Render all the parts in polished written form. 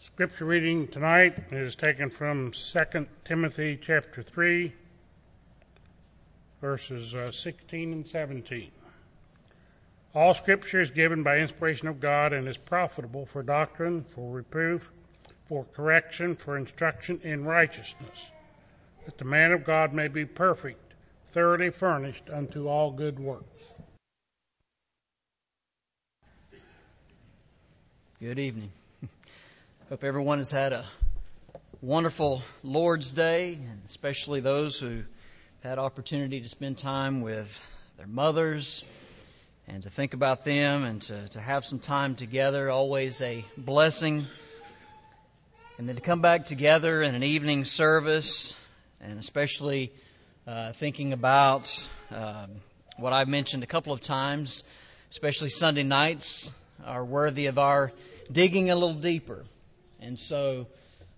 Scripture reading tonight is taken from 2 Timothy chapter 3, verses 16 and 17. All Scripture is given by inspiration of God and is profitable for doctrine, for reproof, for correction, for instruction in righteousness, that the man of God may be perfect, thoroughly furnished unto all good works. Good evening. Hope everyone has had a wonderful Lord's Day, and especially those who had opportunity to spend time with their mothers and to think about them and to have some time together. Always a blessing. And then to come back together in an evening service, and especially thinking about what I've mentioned a couple of times, especially Sunday nights are worthy of our digging a little deeper. And so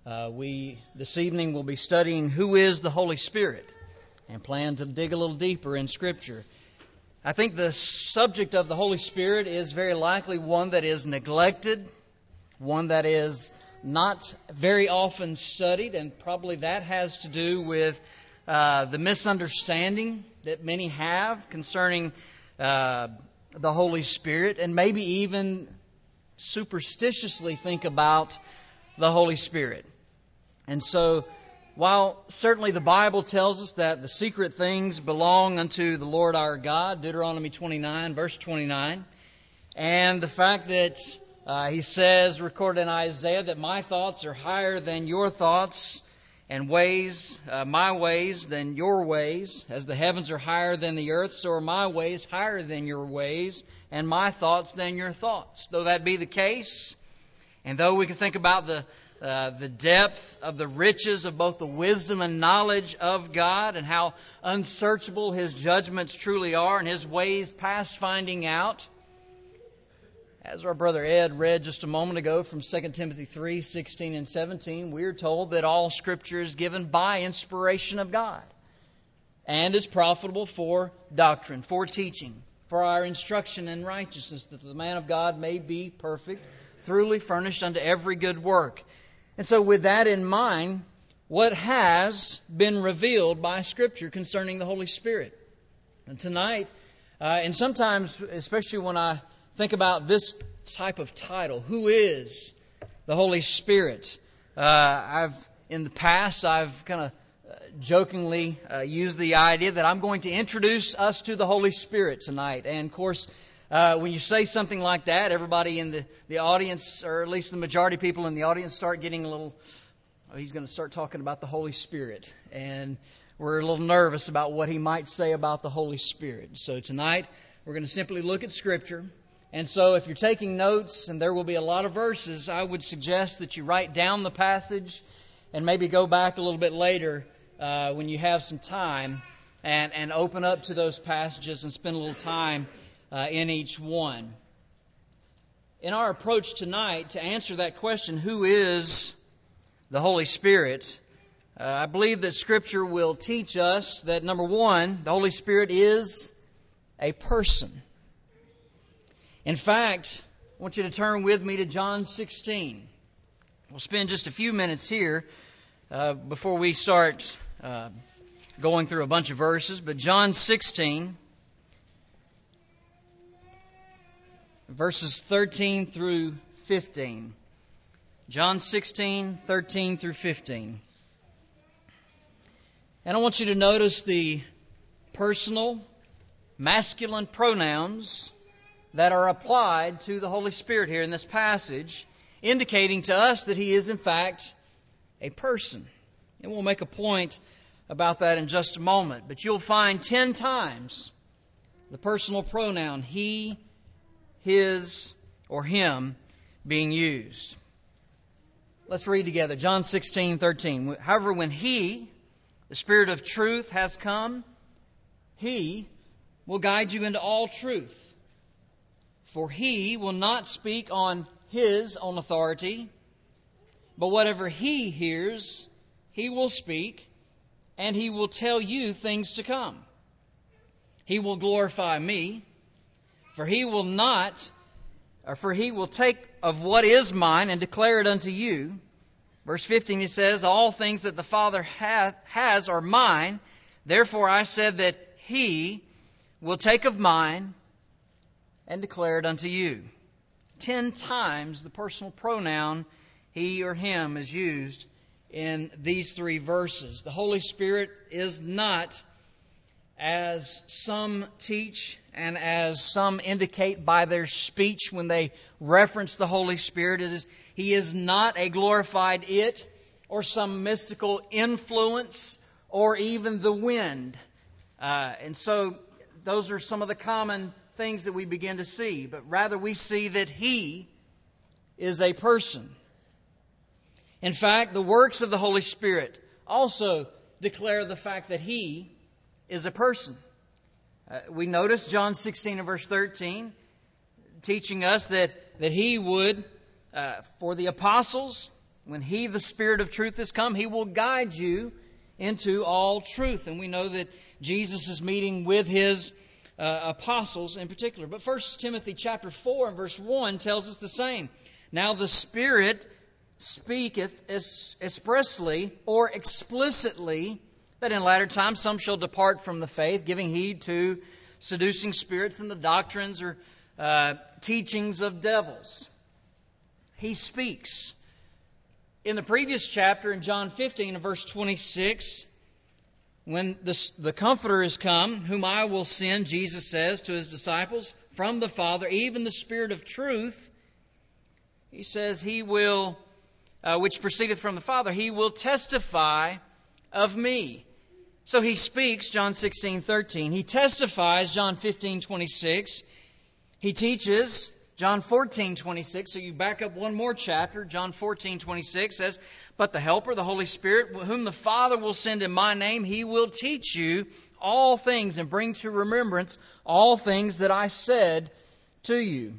this evening will be studying who is the Holy Spirit and plan to dig a little deeper in Scripture. I think the subject of the Holy Spirit is very likely one that is neglected, one that is not very often studied, and probably that has to do with the misunderstanding that many have concerning the Holy Spirit, and maybe even superstitiously think about the Holy Spirit. And so, while certainly the Bible tells us that the secret things belong unto the Lord our God, Deuteronomy 29, verse 29, and the fact that He says, recorded in Isaiah, that my thoughts are higher than your thoughts, and my ways than your ways. As the heavens are higher than the earth, so are my ways higher than your ways, and my thoughts than your thoughts. Though that be the case, and though we can think about the depth of the riches of both the wisdom and knowledge of God, and how unsearchable His judgments truly are, and His ways past finding out, as our brother Ed read just a moment ago from 2 Timothy 3, 16 and 17, we are told that all Scripture is given by inspiration of God and is profitable for doctrine, for teaching, for our instruction in righteousness, that the man of God may be perfect, thoroughly furnished unto every good work. And so with that in mind, what has been revealed by Scripture concerning the Holy Spirit? And tonight, and sometimes, especially when I think about this type of title, who is the Holy Spirit? In the past, I've kind of jokingly used the idea that I'm going to introduce us to the Holy Spirit tonight. And of course, when you say something like that, everybody in the audience, or at least the majority of people in the audience, start getting a little, he's going to start talking about the Holy Spirit. And we're a little nervous about what he might say about the Holy Spirit. So tonight, we're going to simply look at Scripture. And so if you're taking notes, and there will be a lot of verses, I would suggest that you write down the passage and maybe go back a little bit later when you have some time and open up to those passages and spend a little time in each one. In our approach tonight to answer that question, who is the Holy Spirit, I believe that Scripture will teach us that, number one, the Holy Spirit is a person. In fact, I want you to turn with me to John 16. We'll spend just a few minutes here before we start going through a bunch of verses. But John 16, verses 13 through 15. John 16, 13 through 15. And I want you to notice the personal, masculine pronouns that are applied to the Holy Spirit here in this passage, indicating to us that He is in fact a person. And we'll make a point about that in just a moment. But you'll find 10 times the personal pronoun he, his, or him being used. Let's read together. John 16:13. However, when He, the Spirit of truth, has come, He will guide you into all truth. For He will not speak on His own authority, but whatever He hears, He will speak, and He will tell you things to come. He will glorify Me, for He will not For he will take of what is mine and declare it unto you. Verse 15, he says, all things that the Father has are mine. Therefore I said that he will take of mine and declare it unto you. 10 times the personal pronoun he or him is used in these 3 verses. The Holy Spirit is not, as some teach and as some indicate by their speech when they reference the Holy Spirit, He is not a glorified it or some mystical influence or even the wind. And so those are some of the common things that we begin to see. But rather we see that He is a person. In fact, the works of the Holy Spirit also declare the fact that He is a person. We notice John 16 and verse 13 teaching us that He would, for the apostles, when He, the Spirit of truth, has come, He will guide you into all truth. And we know that Jesus is meeting with His apostles in particular. But 1 Timothy chapter 4 and verse 1 tells us the same. Now the Spirit speaketh expressly or explicitly that in latter times some shall depart from the faith, giving heed to seducing spirits and the doctrines or teachings of devils. He speaks. In the previous chapter, in John 15 and verse 26, when the Comforter is come, whom I will send, Jesus says to His disciples, from the Father, even the Spirit of truth, He says He will, which proceedeth from the Father, He will testify of me. So He speaks, John 16:13. He testifies, John 15:26. He teaches, John 14:26. So you back up one more chapter, John 14:26 says, but the Helper, the Holy Spirit, whom the Father will send in my name, He will teach you all things and bring to remembrance all things that I said to you.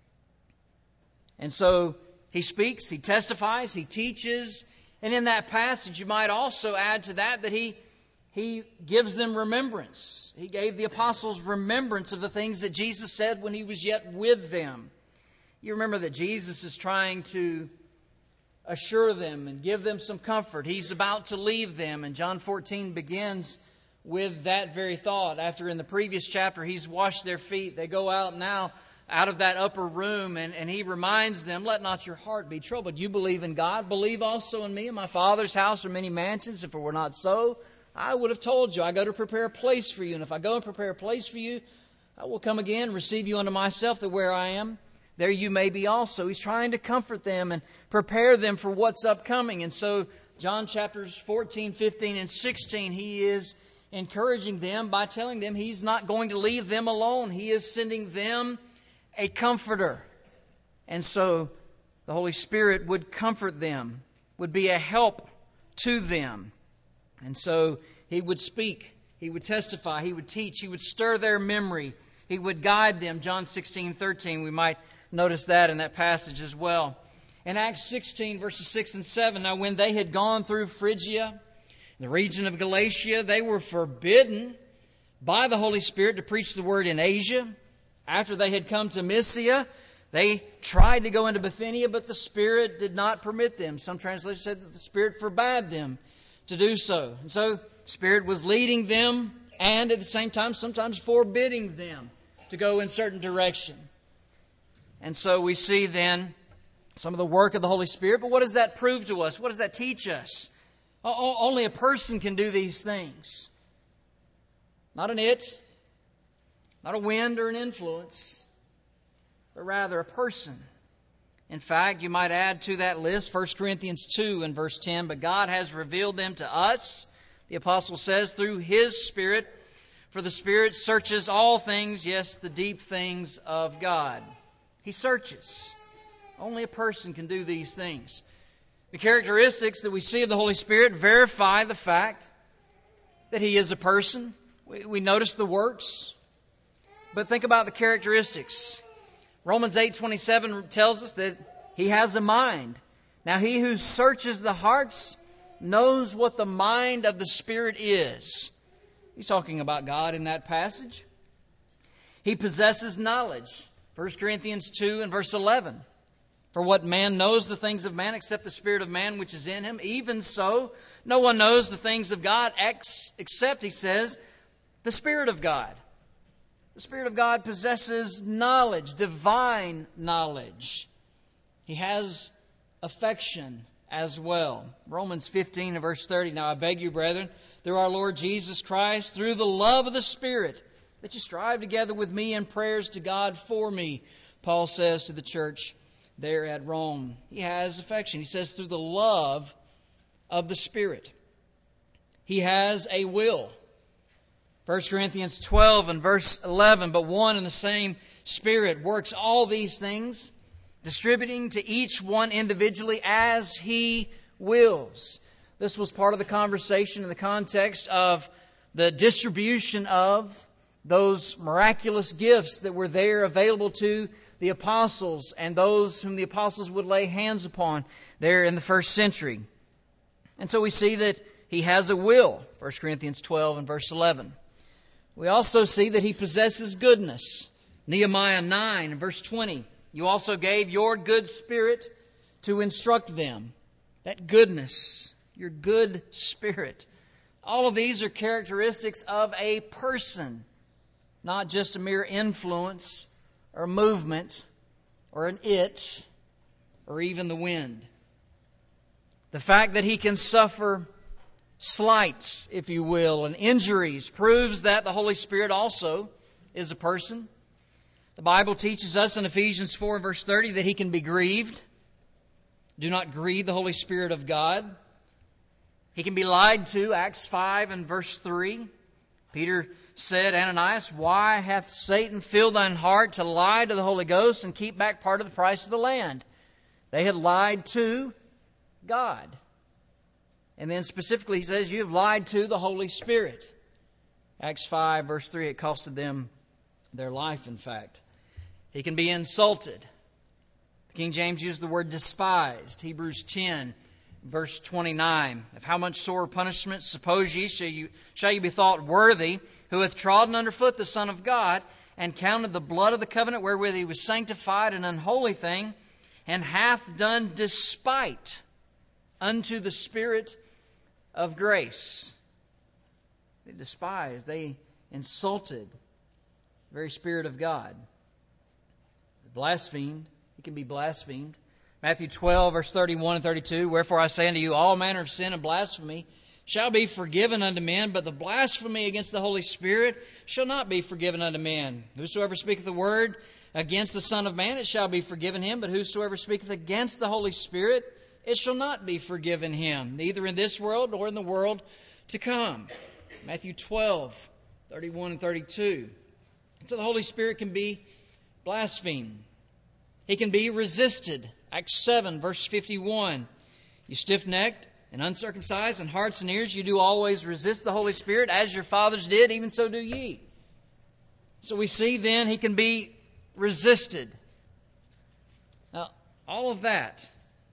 And so He speaks, He testifies, He teaches. And in that passage, you might also add to that He gives them remembrance. He gave the apostles remembrance of the things that Jesus said when He was yet with them. You remember that Jesus is trying to assure them and give them some comfort. He's about to leave them. And John 14 begins with that very thought. After in the previous chapter He's washed their feet, they go out now out of that upper room and He reminds them, let not your heart be troubled. You believe in God, believe also in me. In my Father's house are many mansions. If it were not so, I would have told you, I go to prepare a place for you. And if I go and prepare a place for you, I will come again, receive you unto myself, that where I am, there you may be also. He's trying to comfort them and prepare them for what's upcoming. And so John chapters 14, 15, and 16, He is encouraging them by telling them He's not going to leave them alone. He is sending them a comforter. And so the Holy Spirit would comfort them, would be a help to them. And so He would speak, He would testify, He would teach, He would stir their memory, He would guide them. John 16:13, we might notice that in that passage as well. In Acts 16, verses 6 and 7, now when they had gone through Phrygia, the region of Galatia, they were forbidden by the Holy Spirit to preach the word in Asia. After they had come to Mysia, they tried to go into Bithynia, but the Spirit did not permit them. Some translations said that the Spirit forbade them to do so. And so the Spirit was leading them and at the same time sometimes forbidding them to go in certain direction. And so we see then some of the work of the Holy Spirit. But what does that prove to us? What does that teach us? Only a person can do these things. Not an it, not a wind or an influence, but rather a person. In fact, you might add to that list 1 Corinthians 2 and verse 10, but God has revealed them to us, the apostle says, through His Spirit. For the Spirit searches all things, yes, the deep things of God. He searches. Only a person can do these things. The characteristics that we see of the Holy Spirit verify the fact that He is a person. We notice the works, but think about the characteristics. Romans 8:27 tells us that He has a mind. Now He who searches the hearts knows what the mind of the Spirit is. He's talking about God in that passage. He possesses knowledge. 1 Corinthians 2 and verse 11. For what man knows the things of man except the Spirit of man which is in him? Even so, no one knows the things of God except, he says, the Spirit of God. The Spirit of God possesses knowledge, divine knowledge. He has affection as well. Romans 15 and verse 30. Now I beg you, brethren, through our Lord Jesus Christ, through the love of the Spirit, that you strive together with me in prayers to God for me, Paul says to the church there at Rome. He has affection. He says through the love of the Spirit. He has a will. 1 Corinthians 12 and verse 11, but one and the same Spirit works all these things, distributing to each one individually as He wills. This was part of the conversation in the context of the distribution of those miraculous gifts that were there available to the apostles and those whom the apostles would lay hands upon there in the first century. And so we see that He has a will, 1 Corinthians 12 and verse 11. We also see that He possesses goodness. Nehemiah 9 and verse 20. You also gave your good spirit to instruct them. That goodness, your good spirit. All of these are characteristics of a person, not just a mere influence or movement or an it or even the wind. The fact that He can suffer slights, if you will, and injuries proves that the Holy Spirit also is a person. The Bible teaches us in Ephesians 4 verse 30 that He can be grieved. Do not grieve the Holy Spirit of God. He can be lied to, Acts 5 and verse 3. Peter said, Ananias, why hath Satan filled thine heart to lie to the Holy Ghost and keep back part of the price of the land? They had lied to God. And then specifically he says, you have lied to the Holy Spirit. Acts 5 verse 3, it costed them their life, in fact. He can be insulted. King James used the word despised. Hebrews 10 verse 29. Of how much sore punishment suppose ye shall you be thought worthy, who hath trodden under foot the Son of God, and counted the blood of the covenant wherewith He was sanctified an unholy thing, and hath done despite unto the Spirit of grace. They despised, they insulted the very Spirit of God. Blasphemed, He can be blasphemed. Matthew 12 verse 31 and 32, wherefore I say unto you, all manner of sin and blasphemy shall be forgiven unto men, but the blasphemy against the Holy Spirit shall not be forgiven unto men. Whosoever speaketh the word against the Son of Man, it shall be forgiven him, but whosoever speaketh against the Holy Spirit, it shall not be forgiven him, neither in this world nor in the world to come. Matthew 12, 31 and 32. So the Holy Spirit can be blasphemed. He can be resisted. Acts 7, verse 51. You stiff-necked and uncircumcised in hearts and ears, you do always resist the Holy Spirit, as your fathers did, even so do ye. So we see then He can be resisted. Now, all of that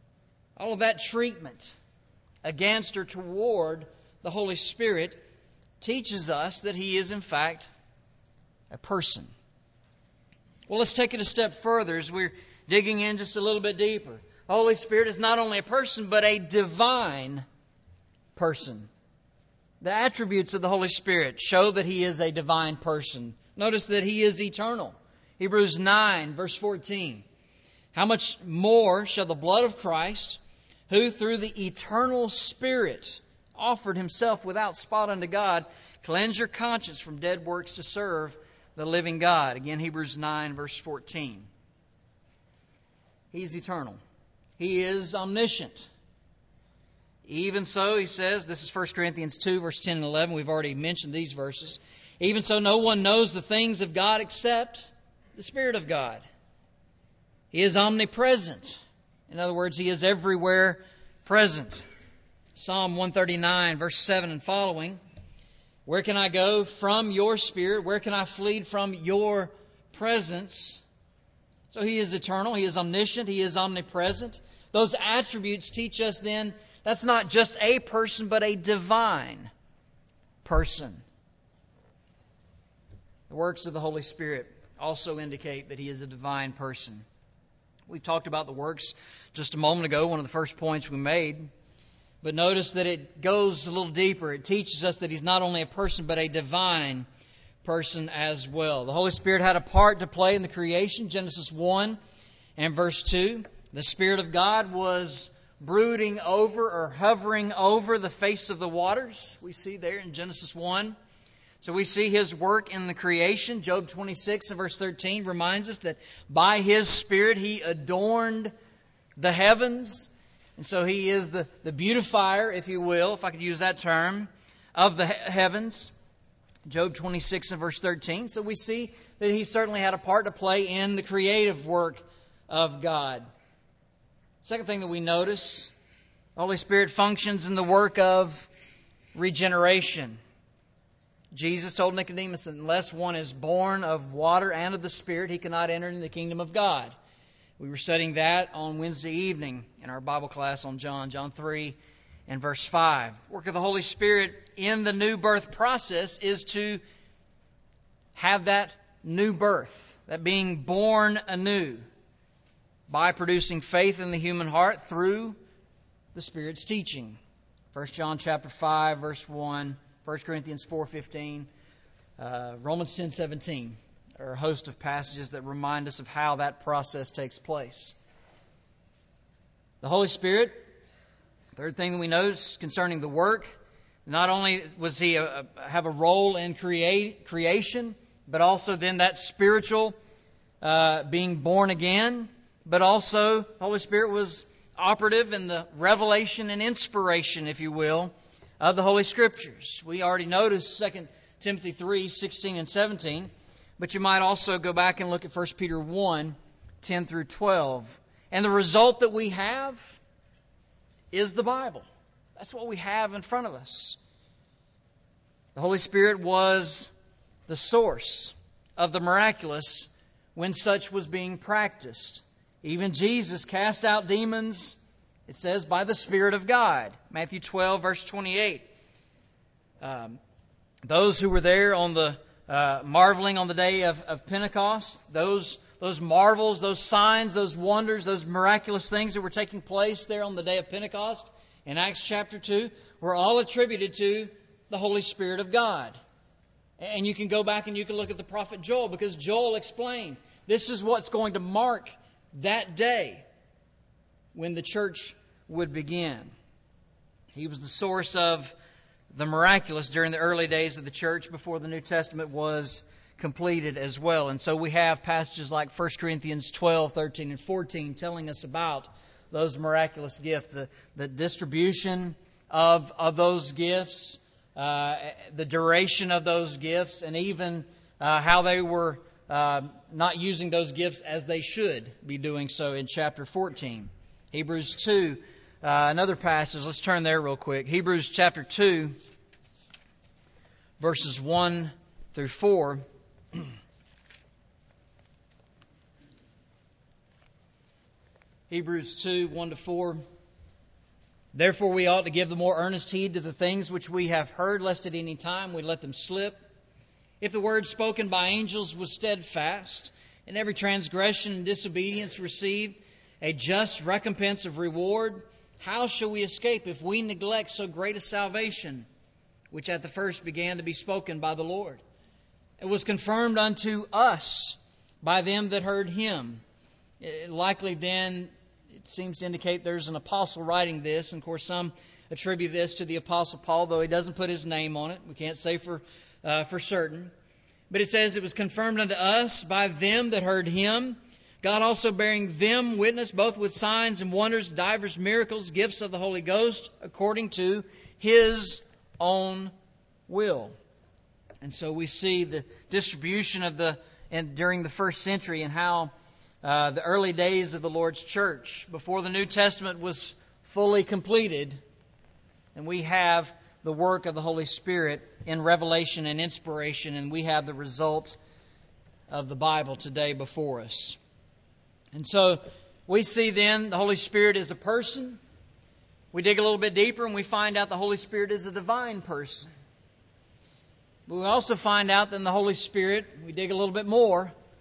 treatment against or toward the Holy Spirit teaches us that He is in fact a person. Well, let's take it a step further as we're digging in just a little bit deeper. The Holy Spirit is not only a person, but a divine person. The attributes of the Holy Spirit show that He is a divine person. Notice that He is eternal. Hebrews 9, verse 14. How much more shall the blood of Christ, who through the eternal Spirit offered Himself without spot unto God, cleanse your conscience from dead works to serve the living God. Again, Hebrews 9, verse 14. He's eternal. He is omniscient. Even so, he says, this is 1 Corinthians 2, verse 10 and 11. We've already mentioned these verses. Even so, no one knows the things of God except the Spirit of God. He is omnipresent. In other words, He is everywhere present. Psalm 139, verse 7 and following. Where can I go from your Spirit? Where can I flee from your presence? So He is eternal. He is omniscient. He is omnipresent. Those attributes teach us then that's not just a person, but a divine person. The works of the Holy Spirit also indicate that He is a divine person. We talked about the works just a moment ago, one of the first points we made. But notice that it goes a little deeper. It teaches us that He's not only a person, but a divine person as well. The Holy Spirit had a part to play in the creation. Genesis 1 and verse 2. The Spirit of God was brooding over or hovering over the face of the waters. We see there in Genesis 1. So we see His work in the creation. Job 26 and verse 13 reminds us that by His Spirit He adorned the heavens. And so He is the beautifier, if you will, if I could use that term, of the heavens. Job 26 and verse 13. So we see that He certainly had a part to play in the creative work of God. Second thing that we notice, the Holy Spirit functions in the work of regeneration. Jesus told Nicodemus that unless one is born of water and of the Spirit, he cannot enter into the kingdom of God. We were studying that on Wednesday evening in our Bible class on John 3 and verse 5. Work of the Holy Spirit in the new birth process is to have that new birth, that being born anew, by producing faith in the human heart through the Spirit's teaching. 1 John chapter 5, verse 1, 1 Corinthians 4:15, Romans 10:17. Or a host of passages that remind us of how that process takes place. The Holy Spirit, third thing that we notice concerning the work, not only was He have a role in creation, but also then that spiritual being born again, but also the Holy Spirit was operative in the revelation and inspiration, if you will, of the Holy Scriptures. We already noticed 2 Timothy 3:16 and 17. But you might also go back and look at 1 Peter 1, 10 through 12. And the result that we have is the Bible. That's what we have in front of us. The Holy Spirit was the source of the miraculous when such was being practiced. Even Jesus cast out demons, it says, by the Spirit of God. Matthew 12, verse 28. Those who were there on the marveling on the day of Pentecost, those marvels, those signs, those wonders, those miraculous things that were taking place there on the day of Pentecost in Acts chapter 2 were all attributed to the Holy Spirit of God. And you can go back and you can look at the prophet Joel, because Joel explained this is what's going to mark that day when the church would begin. He was the source of the miraculous during the early days of the church before the New Testament was completed as well. And so we have passages like 1 Corinthians 12, 13, and 14 telling us about those miraculous gifts, the distribution of those gifts, the duration of those gifts, and even how they were not using those gifts as they should be doing so in chapter 14. Hebrews 2, another passage. Let's turn there real quick. Hebrews chapter 2, verses 1 through 4. Hebrews 2, 1 to 4. Therefore we ought to give the more earnest heed to the things which we have heard, lest at any time we let them slip. If the word spoken by angels was steadfast, and every transgression and disobedience received a just recompense of reward, how shall we escape if we neglect so great a salvation, which at the first began to be spoken by the Lord? It was confirmed unto us by them that heard Him. Likely then, it seems to indicate there's an apostle writing this. And of course, some attribute this to the Apostle Paul, though he doesn't put his name on it. We can't say for certain. But it says it was confirmed unto us by them that heard Him. God also bearing them witness, both with signs and wonders, divers miracles, gifts of the Holy Ghost, according to His own will. And so we see the distribution of during the first century and how the early days of the Lord's church, before the New Testament was fully completed, and we have the work of the Holy Spirit in revelation and inspiration, and we have the result of the Bible today before us. And so we see then the Holy Spirit is a person. We dig a little bit deeper and we find out the Holy Spirit is a divine person. But we also find out that the Holy Spirit, we dig a little bit more,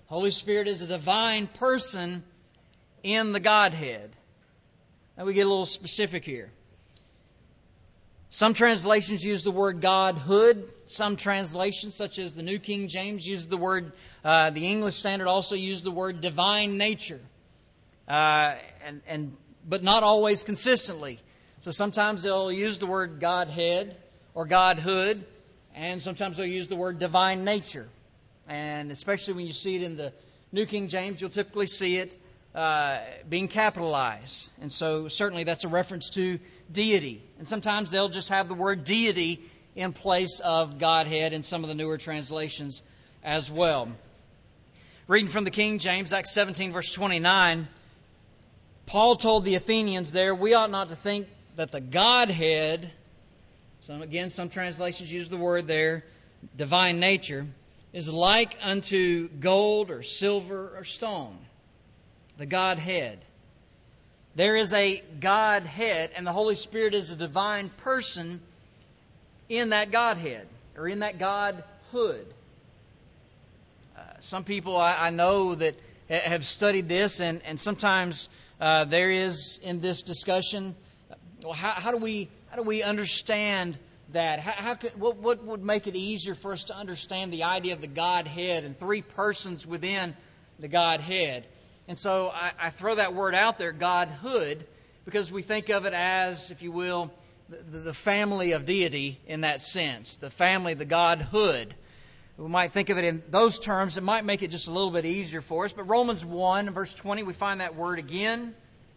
Holy Spirit is a divine person in the Godhead. Now we get a little specific here. Some translations use the word Godhood. Some translations, such as the New King James, use the word, the English Standard also use the word divine nature. But not always consistently. So sometimes they'll use the word Godhead or Godhood, and sometimes they'll use the word divine nature. And especially when you see it in the New King James, you'll typically see it being capitalized. And so certainly that's a reference to deity. And sometimes they'll just have the word deity in place of Godhead in some of the newer translations as well. Reading from the King James, Acts 17, verse 29, Paul told the Athenians there, we ought not to think that the Godhead, some translations use the word there, divine nature, is like unto gold or silver or stone. The Godhead. There is a Godhead, and the Holy Spirit is a divine person in that Godhead, or in that Godhood. Some people I know that have studied this, and sometimes there is in this discussion, well, how do we understand that? What would make it easier for us to understand the idea of the Godhead and three persons within the Godhead? And so I throw that word out there, Godhood, because we think of it as, if you will, the family of deity in that sense. The family, the Godhood. We might think of it in those terms. It might make it just a little bit easier for us. But Romans 1, verse 20, we find that word again.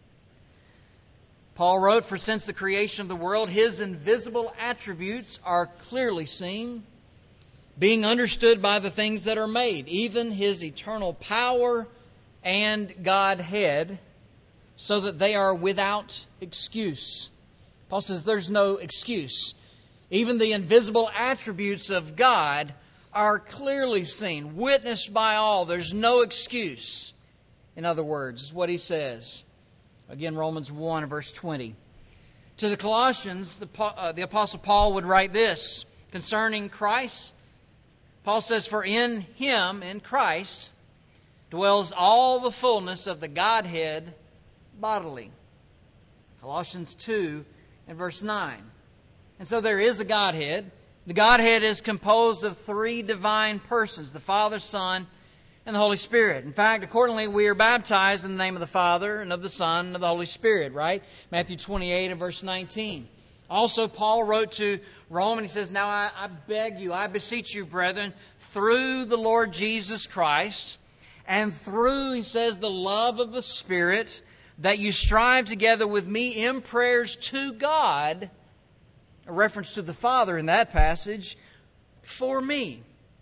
Paul wrote, for since the creation of the world, His invisible attributes are clearly seen, being understood by the things that are made, even His eternal power and Godhead, so that they are without excuse. Paul says there's no excuse. Even the invisible attributes of God are clearly seen, witnessed by all. There's no excuse. In other words, is what he says. Again, Romans 1, verse 20. To the Colossians, the Apostle Paul would write this concerning Christ. Paul says, for in Him, in Christ, dwells all the fullness of the Godhead bodily. Colossians 2 and verse 9. And so there is a Godhead. The Godhead is composed of three divine persons, the Father, Son, and the Holy Spirit. In fact, accordingly, we are baptized in the name of the Father and of the Son and of the Holy Spirit, right? Matthew 28 and verse 19. Also, Paul wrote to Rome and he says, now I beg you, I beseech you, brethren, through the Lord Jesus Christ, and through, he says, the love of the Spirit, that you strive together with me in prayers to God, a reference to the Father in that passage, for me.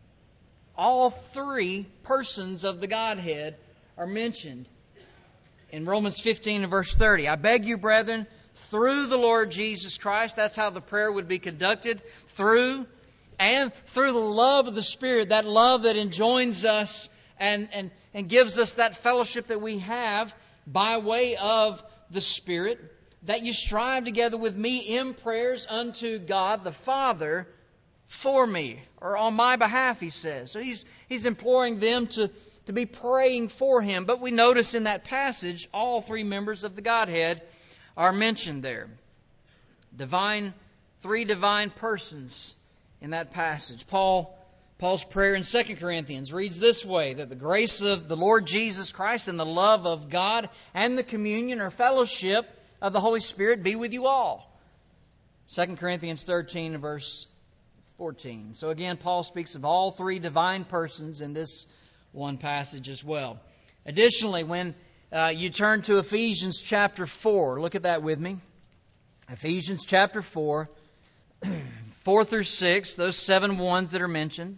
All three persons of the Godhead are mentioned in Romans 15 and verse 30. I beg you, brethren, through the Lord Jesus Christ, that's how the prayer would be conducted, through the love of the Spirit, that love that enjoins us and gives us that fellowship that we have by way of the Spirit, that you strive together with me in prayers unto God the Father for me, or on my behalf, he says. So he's imploring them to be praying for him. But we notice in that passage, all three members of the Godhead are mentioned there. Three divine persons in that passage. Paul's prayer in 2 Corinthians reads this way, that the grace of the Lord Jesus Christ and the love of God and the communion or fellowship of the Holy Spirit be with you all. 2 Corinthians 13 verse 14. So again, Paul speaks of all three divine persons in this one passage as well. Additionally, when you turn to Ephesians chapter 4, look at that with me. Ephesians chapter 4, 4 through 6, those 7 ones that are mentioned.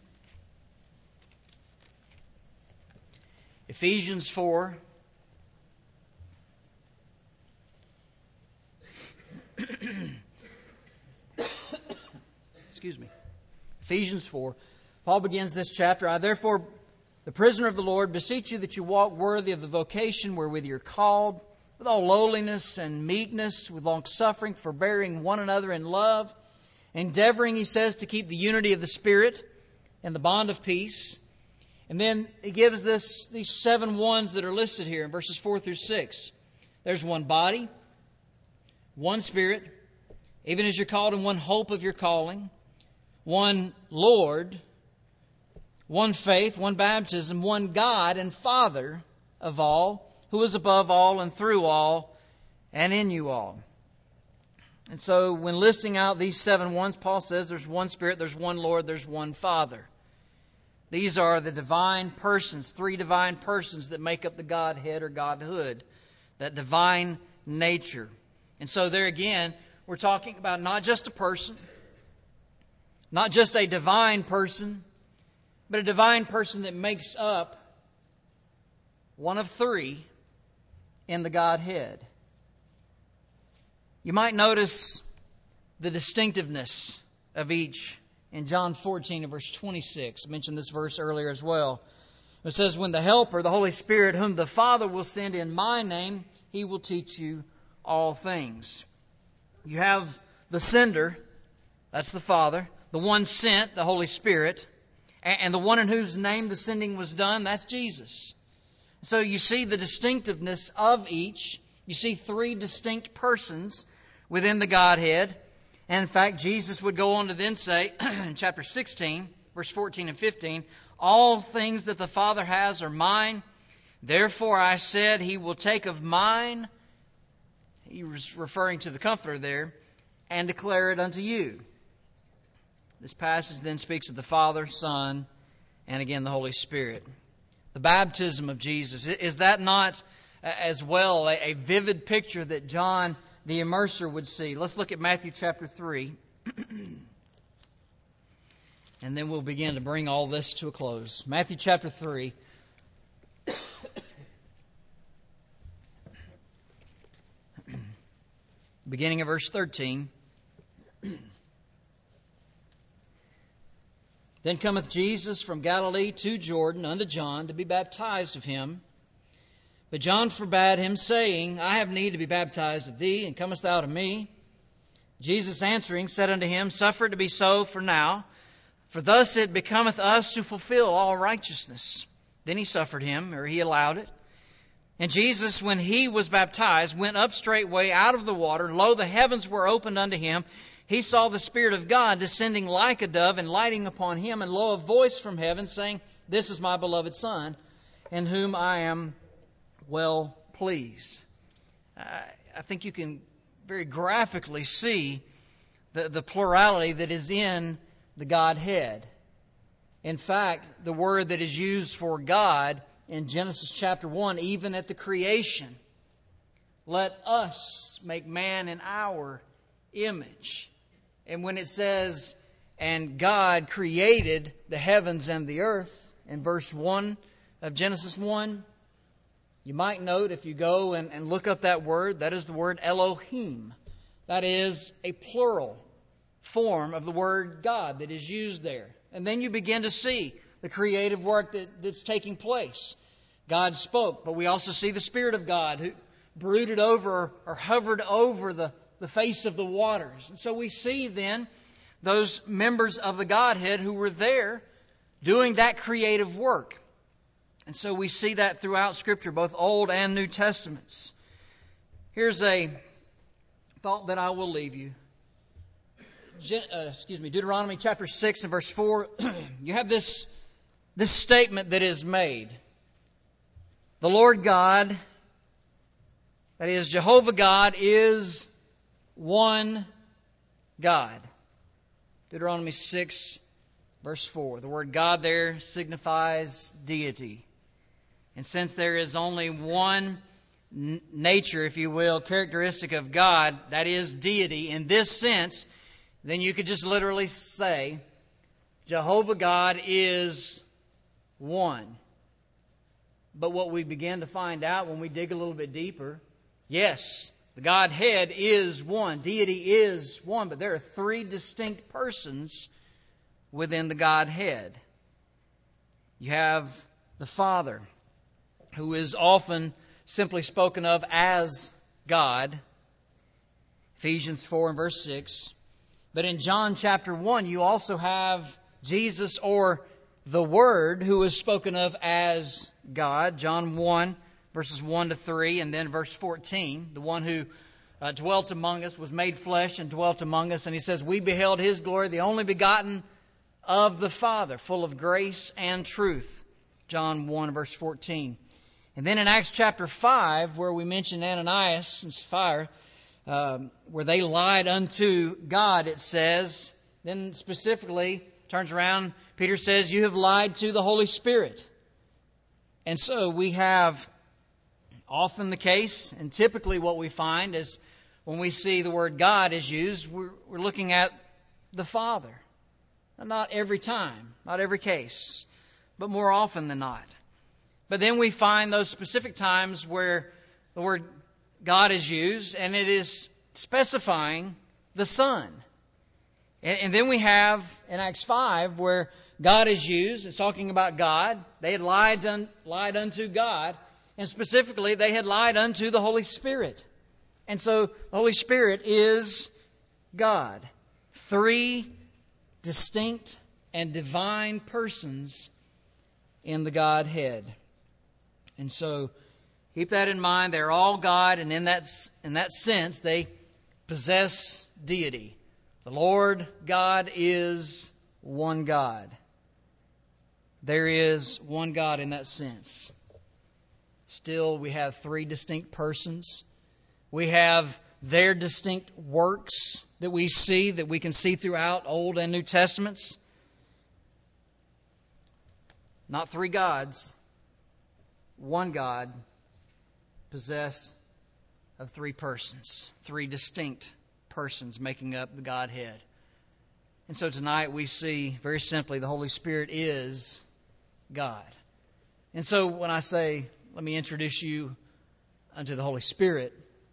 Ephesians 4. Excuse me. Ephesians 4. Paul begins this chapter. I therefore, the prisoner of the Lord, beseech you that you walk worthy of the vocation wherewith you're called, with all lowliness and meekness, with long-suffering, forbearing one another in love, endeavoring, he says, to keep the unity of the Spirit and the bond of peace. And then he gives these 7 ones that are listed here in verses 4 through 6. There's one body, one Spirit, even as you're called, in one hope of your calling, one Lord, one faith, one baptism, one God and Father of all, who is above all and through all and in you all. And so when listing out these 7 ones, Paul says there's one Spirit, there's one Lord, there's one Father. These are the divine persons, 3 divine persons that make up the Godhead or Godhood, that divine nature. And so there again, we're talking about not just a person, not just a divine person, but a divine person that makes up one of 3 in the Godhead. You might notice the distinctiveness of each in John 14 and verse 26. I mentioned this verse earlier as well. It says, when the Helper, the Holy Spirit, whom the Father will send in my name, He will teach you all things. You have the sender, that's the Father, the one sent, the Holy Spirit, and the one in whose name the sending was done, that's Jesus. So you see the distinctiveness of each. You see 3 distinct persons within the Godhead. And in fact, Jesus would go on to then say, in chapter 16, verse 14 and 15, all things that the Father has are mine. Therefore I said, He will take of mine, He was referring to the Comforter there, and declare it unto you. This passage then speaks of the Father, Son, and again the Holy Spirit. The baptism of Jesus, is that not as well a vivid picture that John the Immerser would see? Let's look at Matthew chapter 3. And then we'll begin to bring all this to a close. Matthew chapter 3. Beginning of verse 13. Then cometh Jesus from Galilee to Jordan unto John to be baptized of him. But John forbade him, saying, I have need to be baptized of thee, and comest thou to me? Jesus answering said unto him, Suffer it to be so for now, for thus it becometh us to fulfill all righteousness. Then he suffered him, or he allowed it. And Jesus, when he was baptized, went up straightway out of the water, and lo, the heavens were opened unto him. He saw the Spirit of God descending like a dove and lighting upon him, and lo, a voice from heaven saying, This is my beloved Son, in whom I am well pleased. I think you can very graphically see the plurality that is in the Godhead. In fact, the word that is used for God in Genesis chapter 1, even at the creation, let us make man in our image. And when it says, and God created the heavens and the earth, in verse 1 of Genesis 1, you might note if you go and look up that word, that is the word Elohim. That is a plural form of the word God that is used there. And then you begin to see the creative work that's taking place. God spoke, but we also see the Spirit of God who brooded over or hovered over the face of the waters. And so we see then those members of the Godhead who were there doing that creative work. And so we see that throughout Scripture, both Old and New Testaments. Here's a thought that I will leave you. Deuteronomy chapter 6 and verse 4. You have this statement that is made. The Lord God, that is Jehovah God, is one God. Deuteronomy 6 verse 4. The word God there signifies deity. And since there is only one nature, if you will, characteristic of God, that is deity, in this sense, then you could just literally say, Jehovah God is one. But what we begin to find out when we dig a little bit deeper, yes, the Godhead is one, deity is one, but there are 3 distinct persons within the Godhead. You have the Father, who is often simply spoken of as God, Ephesians 4 and verse 6. But in John chapter 1, you also have Jesus, or the Word, who is spoken of as God, John 1, verses 1 to 3, and then verse 14, the one who dwelt among us, was made flesh and dwelt among us. And he says, we beheld His glory, the only begotten of the Father, full of grace and truth. John 1, verse 14. And then in Acts chapter 5, where we mention Ananias and Sapphira, where they lied unto God, it says, then specifically turns around, Peter says, you have lied to the Holy Spirit. And so we have often the case, and typically what we find is when we see the word God is used, we're looking at the Father. Not every time, not every case, but more often than not. But then we find those specific times where the word God is used, and it is specifying the Son. And then we have in Acts 5 where God is used. It's talking about God. They had lied unto God, and specifically they had lied unto the Holy Spirit. And so the Holy Spirit is God. 3 distinct and divine persons in the Godhead. And so keep that in mind. They're all God, and in that sense, they possess deity. The Lord God is one God. There is one God in that sense. Still, we have 3 distinct persons. We have their distinct works that we see, that we can see throughout Old and New Testaments. Not 3 gods. One God possessed of 3 persons. 3 distinct persons making up the Godhead. And so tonight we see, very simply, the Holy Spirit is God. And so when I say, let me introduce you unto the Holy Spirit,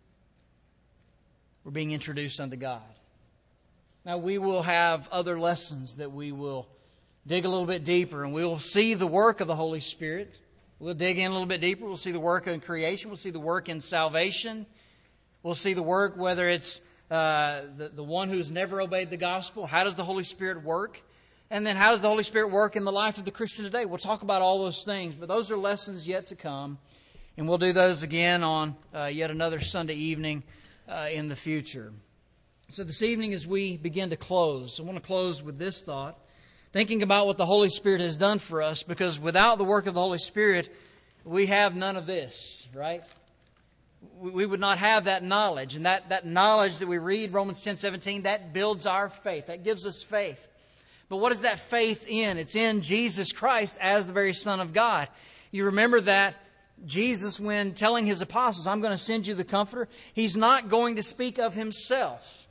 we're being introduced unto God. Now we will have other lessons that we will dig a little bit deeper, and we will see the work of the Holy Spirit. We'll dig in a little bit deeper. We'll see the work in creation. We'll see the work in salvation. We'll see the work, whether it's the one who's never obeyed the gospel. How does the Holy Spirit work? And then how does the Holy Spirit work in the life of the Christian today? We'll talk about all those things, but those are lessons yet to come. And we'll do those again on yet another Sunday evening in the future. So this evening, as we begin to close, I want to close with this thought, thinking about what the Holy Spirit has done for us, because without the work of the Holy Spirit, we have none of this, right? We would not have that knowledge. And that knowledge that we read, Romans 10:17, that builds our faith. That gives us faith. But what is that faith in? It's in Jesus Christ as the very Son of God. You remember that Jesus, when telling His apostles, I'm going to send you the Comforter, He's not going to speak of Himself.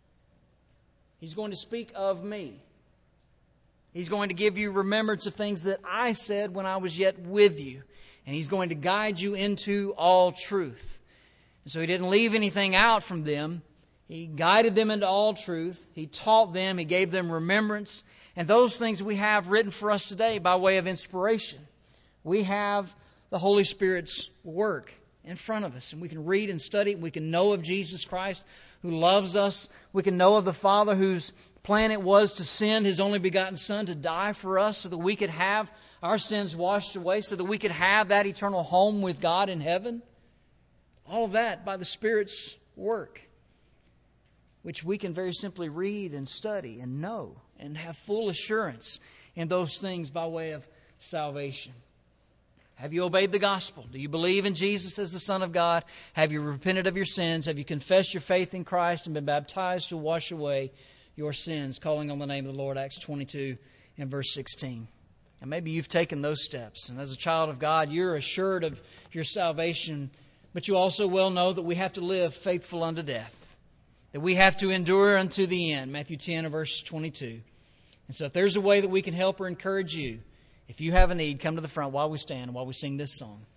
He's going to speak of me. He's going to give you remembrance of things that I said when I was yet with you. And He's going to guide you into all truth. And so He didn't leave anything out from them. He guided them into all truth. He taught them. He gave them remembrance. And those things we have written for us today by way of inspiration. We have the Holy Spirit's work in front of us. And we can read and study. We can know of Jesus Christ who loves us. We can know of the Father whose plan it was to send His only begotten Son to die for us so that we could have our sins washed away, so that we could have that eternal home with God in heaven. All of that by the Spirit's work, which we can very simply read and study and know and have full assurance in those things by way of salvation. Have you obeyed the gospel? Do you believe in Jesus as the Son of God? Have you repented of your sins? Have you confessed your faith in Christ and been baptized to wash away your sins, calling on the name of the Lord, Acts 22 and verse 16. And maybe you've taken those steps. And as a child of God, you're assured of your salvation, but you also well know that we have to live faithful unto death, that we have to endure unto the end, Matthew 10 and verse 22. And so if there's a way that we can help or encourage you, if you have a need, come to the front while we stand and while we sing this song.